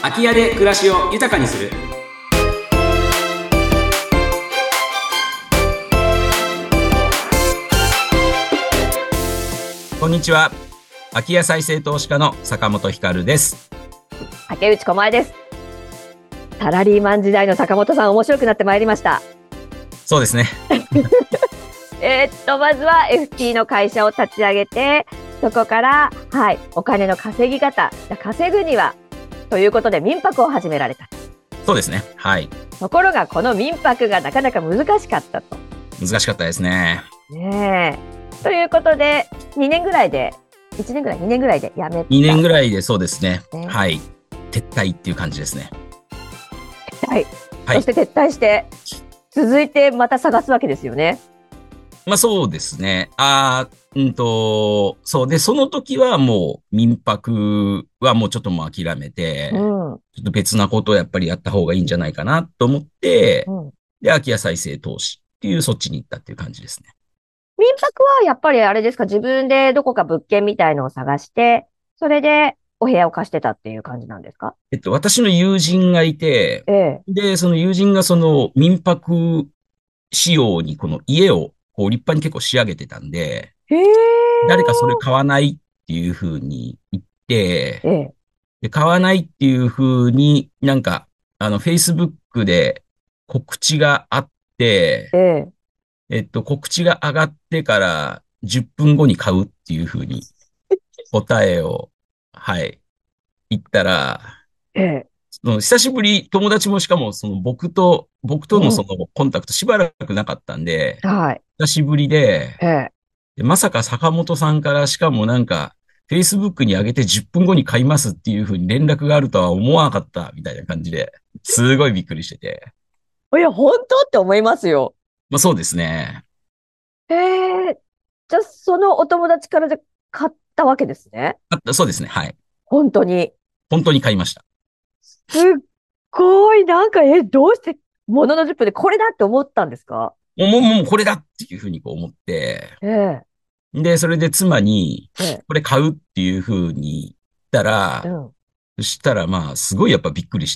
空き家で暮らしを豊かにする。こんにちは。空き家再生投資家の坂本光です。 竹内駒恵です。サラリーマン時代の坂本さん、面白くなってまいりました。 そうですね。 まずは FT の会社を立ち上げて、そこから、お金の稼ぎ方、稼ぐにはということで民泊を始められた。 そうですね。はい。 ところがこの民泊がなかなか難しかったと。 難しかったですね。 ねえ。ということで、2年ぐらいでやめた。 2年ぐらいでそうですね。はい。撤退っていう感じですね。 はい。そして撤退して、続いてまた探すわけですよね。 まあそうですね。そうで、その時はもう民泊はもうちょっともう諦めて、ちょっと別なことをやっぱりやった方がいいんじゃないかなと思って、で、空き家再生投資っていうそっちに行ったっていう感じですね。 民泊はやっぱりあれですか、自分でどこか物件みたいのを探して、それでお部屋を貸してたっていう感じなんですか？ 私の友人がいて、で、その友人がその民泊仕様にこの家をこう立派に結構仕上げてたんで、誰かそれ買わないっていう風に言って、で、買わないっていう風になんか、Facebook で告知があって、告知が上がってから10分後に買うっていう風に答えを、言ったら、久しぶり、友達もしかもその僕とのそのコンタクトしばらくなかったんで、久しぶりで、まさか坂本さんからしかもなんか、Facebook に上げて10分後に買いますっていう風に連絡があるとは思わなかったみたいな感じで、すごいびっくりしてて。 いや、本当って思いますよ。 まあそうですね。 じゃあそのお友達から買ったわけですね。 そうですね。はい。 本当に買いました。 すっごい、なんか、どうしてものの10分でこれだって思ったんですか？ もうこれだっていう風にこう思って、で、それで妻に、これ買うっていう風に言ったら、そしたらまあ、すごいやっぱびっくりして、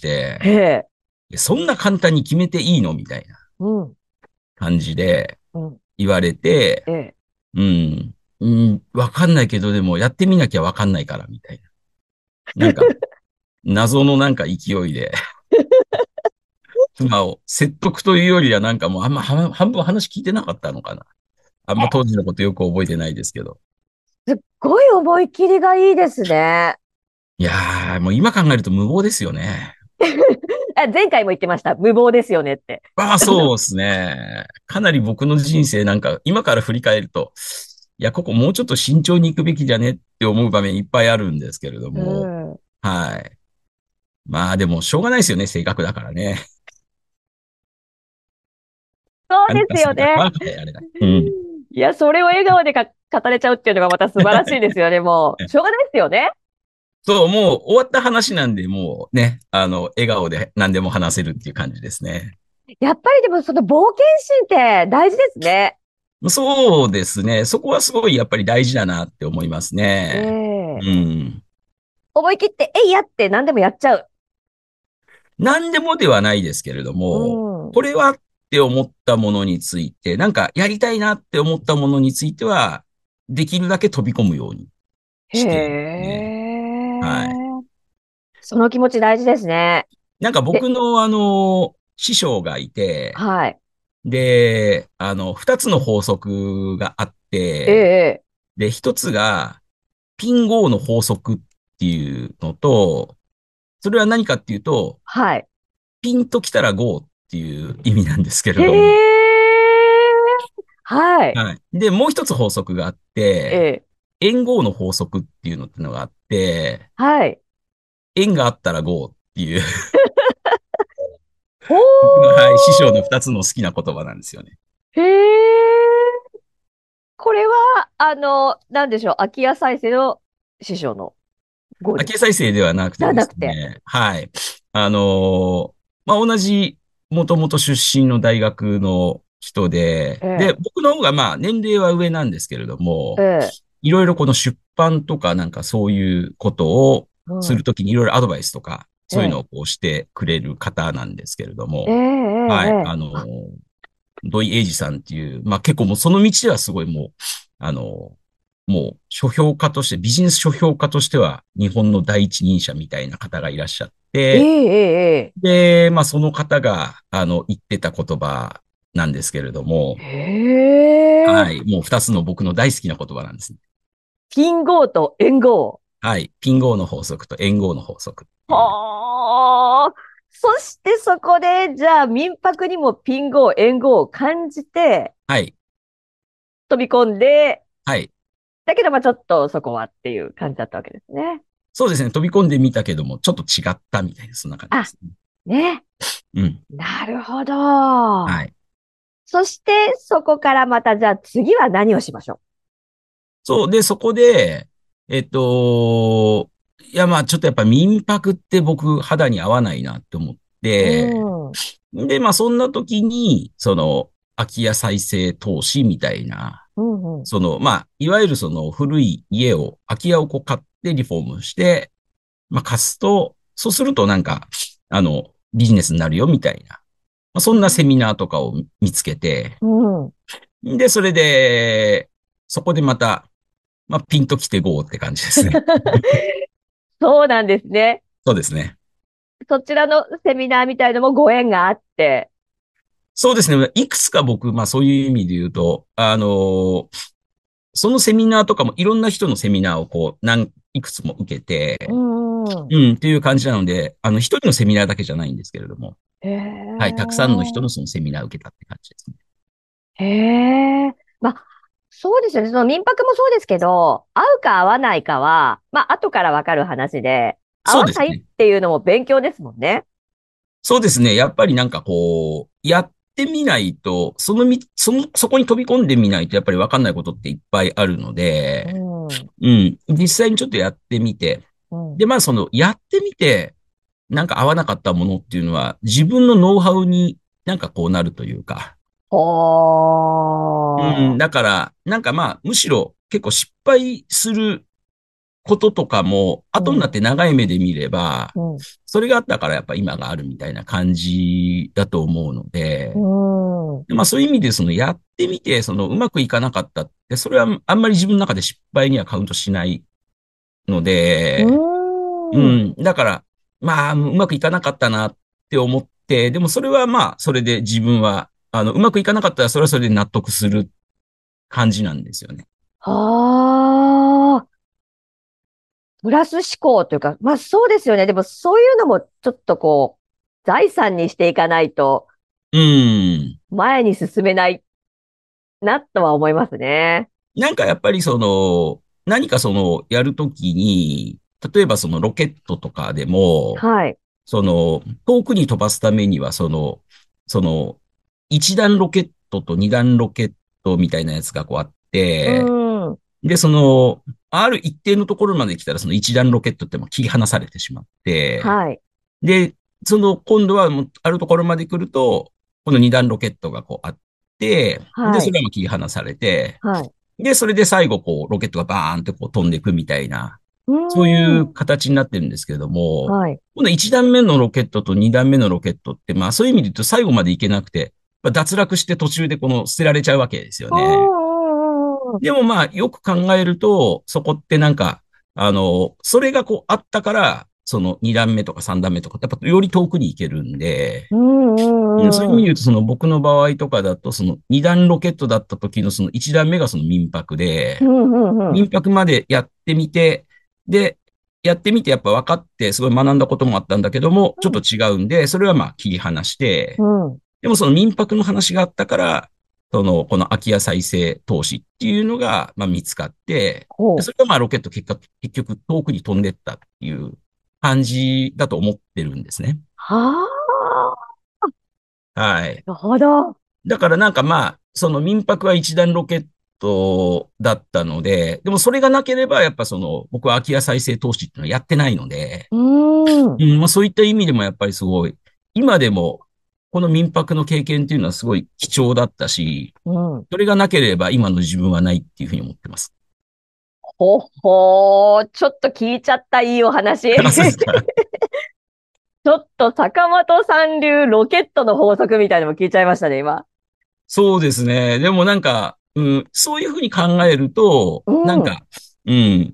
そんな簡単に決めていいのみたいな感じで言われて、わかんないけど、でもやってみなきゃわかんないから、みたいな。なんか、謎のなんか勢いで、妻を説得というよりはなんかもうあんま半分話聞いてなかったのかな。あんま当時のことよく覚えてないですけど。 すっごい思い切りがいいですね。 いやー、もう今考えると無謀ですよね。 前回も言ってました。無謀ですよねって。 そうですね。かなり僕の人生なんか今から振り返ると、いや、ここもうちょっと慎重に行くべきじゃねって思う場面いっぱいあるんですけれども。はい。まあでもしょうがないですよね。性格だからね。 そうですよね。いや、それを笑顔で語れちゃうっていうのがまた素晴らしいですよね。もう、しょうがないですよね。 そう、もう終わった話なんで、もうね、笑顔で何でも話せるっていう感じですね。 やっぱりでもその冒険心って大事ですね。 そうですね。そこはすごいやっぱり大事だなって思いますね。 思い切って、えいやって何でもやっちゃう。 何でもではないですけれども、これはって思ったものについて、なんかやりたいなって思ったものについては、できるだけ飛び込むようにして、 その気持ち大事ですね。 なんか僕の師匠がいて、で、二つの法則があって、で、一つが、ピンゴーの法則っていうのと、それは何かっていうと、ピンと来たらゴーっていう意味なんですけれども。で、もう一つ法則があって、円ゴーの法則っていうのがあって、円があったらゴーっていう師匠の二つの好きな言葉なんですよね。 これは、なんでしょう、空き家再生の師匠のゴー空き家再生ではなくてですね。はい。同じ、もともと出身の大学の人で、で、僕の方が年齢は上なんですけれども、いろいろこの出版とかなんかそういうことをするときにいろいろアドバイスとかそういうのをこうしてくれる方なんですけれども、 ええ、 はい。 ええ。 土井英二さんっていう、まあ結構もうその道ではすごいもう、もう書評家として、ビジネス書評家としては日本の第一人者みたいな方がいらっしゃっえて、 え、えで、まあその方が、言ってた言葉なんですけれども、 え。へえ。 はい。もう二つの僕の大好きな言葉なんですね。 金号と円号。 はい。ピン号の法則と円号の法則っていう。 はあ。そしてそこで、じゃあ民泊にもピン号、円号を感じてはい。 飛び込んで、 はい。 だけどまあちょっとそこはっていう感じだったわけですね。 そうですね。飛び込んでみたけども、ちょっと違ったみたいな、そんな感じであ、 すね。 ね。 うん。 なるほど。 はい。 そして、そこからまた、じゃあ次は何をしましょそう。で、そこで、えっと、いや、まあ、ちょっとやっぱ民泊って僕肌に合わないなって思っう。 て、 うん。 で、まあ、そんな時に、空き家再生投資みたいな、 うんうん。 まあ、いわゆるその古い家を、空き家をこう買ってリフォームして、まあ、貸すと、そうするとなんか、ビジネスになるよみたいな、まあ、そんなセミナーとかを見つけて、 うん。 で、それで、そこでまた、まあ、ピンときてゴーって感じですね。 そうなんですね。 そうですね。 そちらのセミナーみたいのもご縁があって。 そうですね。いくつか僕、まあそういう意味で言うと、そのセミナーとかもいろんな人のセミナーをこう、いくつも受けうて、 んうん。 うん、っていう感じなので、一人のセミナーだけじゃないんですけれども、 へはい、たくさんの人え。 のそのセミナーを受けたって感じですね。 へえ。まあ、そうですよね。その民泊もそうですけど、合うか合わないかは、まあ、後からわかる話で、合わないっそうですね。 ていうのも勉強ですもんね。 そうですね。やっぱりなんかこう、やってみないと、そこに飛び込んでみないとやっぱりわかんないことっていっぱいあるのうで、 ん。 うん、実際にちょっとやってみて、 うん。 で、まあやってみて、なんか合わなかったものっていうのは、自分のノウハウになんかこうなるというか、うん、 ほー。 だから、なんかまあ、むしろ結構失敗することとかも、 うん。 後になって長い目で見れば、 うん。 それがあったからやっぱ今があるみたいな感じだと思うのうで、 ん。 まあそういう意味でやってみて、うまくいかなかったって、それはあんまり自分の中で失敗にはカウントしないのうで、うん。 ん。だから、まあ、うまくいかなかったなって思って、でもそれはまあ、それで自分は、うまくいかなかったらそれはそれで納得する感じなんですよね。 はあ。プラス思考というか、まあそうですよね。でもそういうのもちょっとこう、財産にしていかないとうん。 前に進めないなとは思いますね。 なんかやっぱり何かやるときに、例えばロケットとかでも、 はい。 遠くに飛ばすためには、その、一段ロケットと二段ロケットみたいなやつがこうあっうて、 ん。 で、ある一定のところまで来たら、その一段ロケットってもう切り離されてしまって、 はい。 で、今度はもうあるところまで来ると、この二段ロケットがこうあって、で、 はい。 それはもう切り離されて、 はい。 で、それで最後こう、ロケットがバーンってこう飛んでいくみたいな、 うそういーん。 う形になってるんですけれども、 はい。 今度一段目のロケットと二段目のロケットって、まあそういう意味で言うと最後まで行けなくて、まあ脱落して途中で捨てられちゃうわけですようね。 ん。うん。 でもまあ、よく考えると、そこってなんか、それがこうあったから、その2段目とか3段目とか、やっぱより遠くに行けるんで、 うん。 そういう意味で言うと、僕の場合とかだと、2段ロケットだった時のその1段目がその民泊で、 うん。うん。うん。 民泊までやってみて、で、やってみてやっぱ分かって、すごい学んだこともあったんだけども、ちょっと違うんで、それはまあ切り離して、 うん。 でもその民泊の話があったから、この空き家再生投資っていうのが、まあ見つかって、でほう。 それがまあロケット結局遠くに飛んでったっていう感じだと思ってるんですね。 はあ。 はい。 なるほど。 だからなんかまあ、その民泊は一段ロケットだったので、でもそれがなければ、やっぱ僕は空き家再生投資っていうのはやってないので、 うーん。 うん、まあそういった意味でもやっぱりすごい、今でも、この民泊の経験っていうのはすごい貴重だったし、 うん。 それがなければ今の自分はないっていうふうに思ってます。 ほほー。ちょっと聞いちゃったいいお話。 あ、そうですか。 ちょっと坂本さん流ロケットの法則みたいなのも聞いちゃいましたね、今。 そうですね。でもなんか、そういうふうに考えると、なんうん。 か、うん、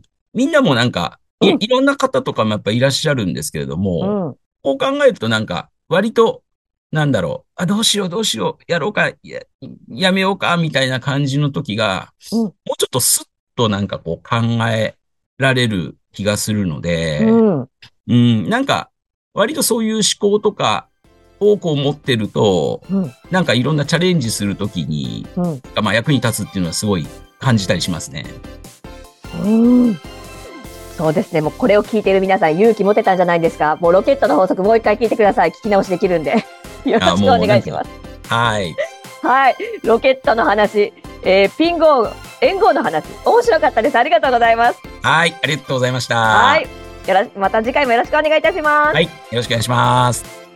みんなもなんか、 うん。 いろんな方とかもやっぱいらっしゃるんですけれども、 うん。 こう考えるとなんか、割と、なんだろう、あ、どうしよう、どうしよう、やろうか、やめようか、みたいな感じの時が、 うん。 もうちょっとスッとなんかこう考えられる気がするのうで、 ん。 なんか、割とそういう思考とかをこう持ってると、 うん。 なんかいろんなチャレンジするときに、 うん。 まあ役に立つっていうのはすごい感じたりしますね。 うん。そうですね。もうこれを聞いている皆さん、勇気持てたんじゃないですか。もうロケットの法則もう一回聞いてください。聞き直しできるんで。よろしくおもうなんか、 願いします。 はい。 はい。ロケットの話、ピン号、円号の話、面白かったです。ありがとうございます。 はい、ありがとうございました。 はい。また次回もよろしくお願いいたします。 はい、よろしくお願いします。